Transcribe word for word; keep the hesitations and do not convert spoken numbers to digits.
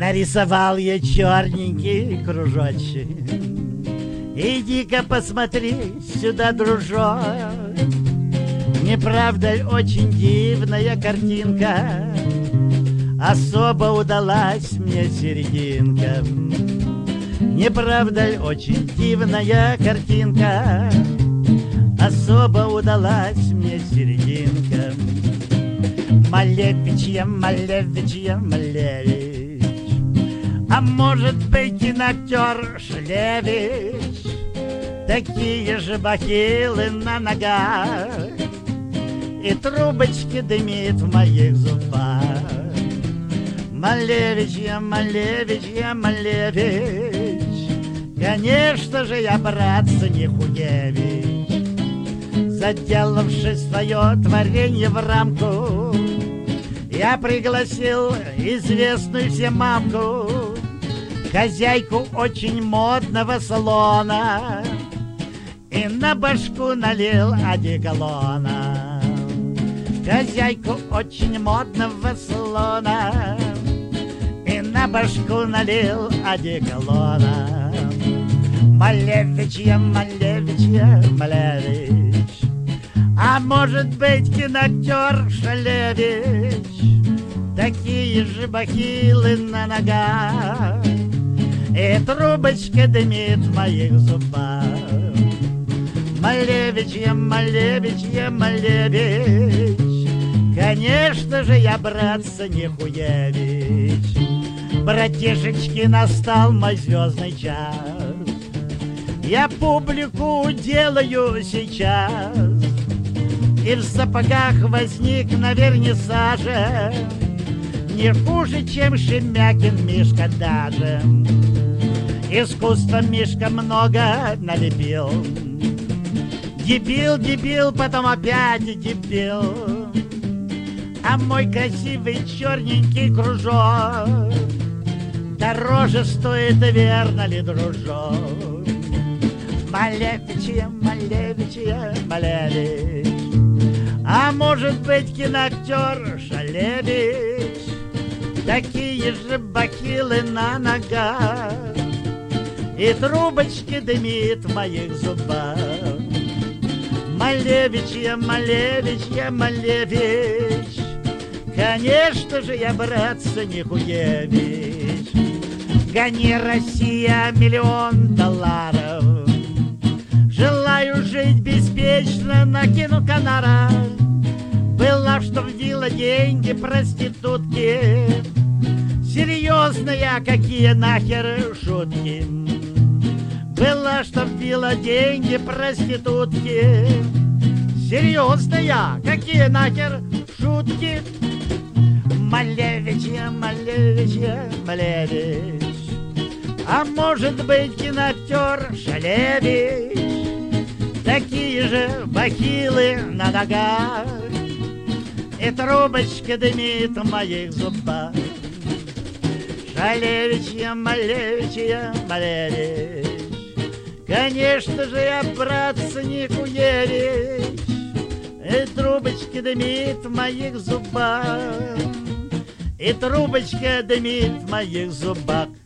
Нарисовал я черненький кружочек. Иди-ка посмотри сюда, дружок. Не правда ли очень дивная картинка? Особо удалась мне серединка. Не правда ли очень дивная картинка? Особо удалась мне серединка. Малевич я, Малевич я, Малевич. А может быть, киноактер Шлевич. Такие же бахилы на ногах, и трубочки дымит в моих зубах. Малевич я, Малевич я, Малевич. Конечно же я, братцы, не Хуевич. Заделавши свое творение в рамку, я пригласил известную всем мамку, хозяйку очень модного салона, и на башку налил одеколона. Хозяйку очень модного салона, и на башку налил одеколона. Малевич я, Малевич я, Малевич. А может быть, киноактер Шалевич. Такие же бахилы на ногах, и трубочка дымит в моих зубах. Малевич я, Малевич я, Малевич. Конечно же я, братца, не Хуевич. Братишечки, настал мой звездный час. Я публику делаю сейчас, и в сапогах возник на вернисаже не хуже, чем Шемякин Мишка даже. Искусства Мишка много налепил. Дебил, дебил, потом опять дебил. А мой красивый черненький кружок дороже стоит, верно ли, дружок? Малевич я, Малевич я, Малевич. А может быть, киноактер Шалевич. Такие же бахилы на ногах, и трубочки дымит в моих зубах. Малевич я, Малевич я, Малевич. Конечно же я, братца, не Хуевич. Гони, Россия, миллион долларов. Желаю жить беспечно на киноканарах. Была, что вдила деньги проститутки. Серьезная, какие нахер шутки. Была, что вбила деньги проститутки. Серьезная, какие нахер шутки. Малевич я, Малевич я, Малевич. А может быть, киноактер Шалевич. Такие же бахилы на ногах, и трубочка дымит в моих зубах. Шалевич я, Малевич я, Малевич. Конечно же я, братца, не Хуевич. И трубочка дымит в моих зубах, и трубочка дымит в моих зубах.